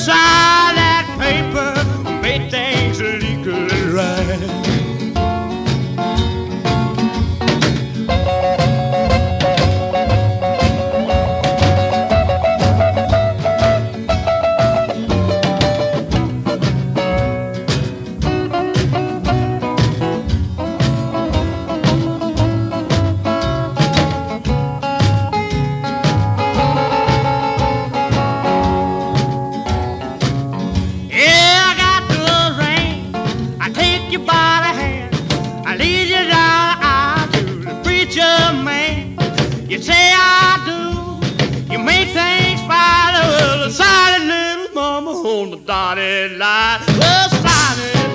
sign that paper, make things legally right. You say I do, you make things fine. Well, a silent little mama on the dotted line. Well, silent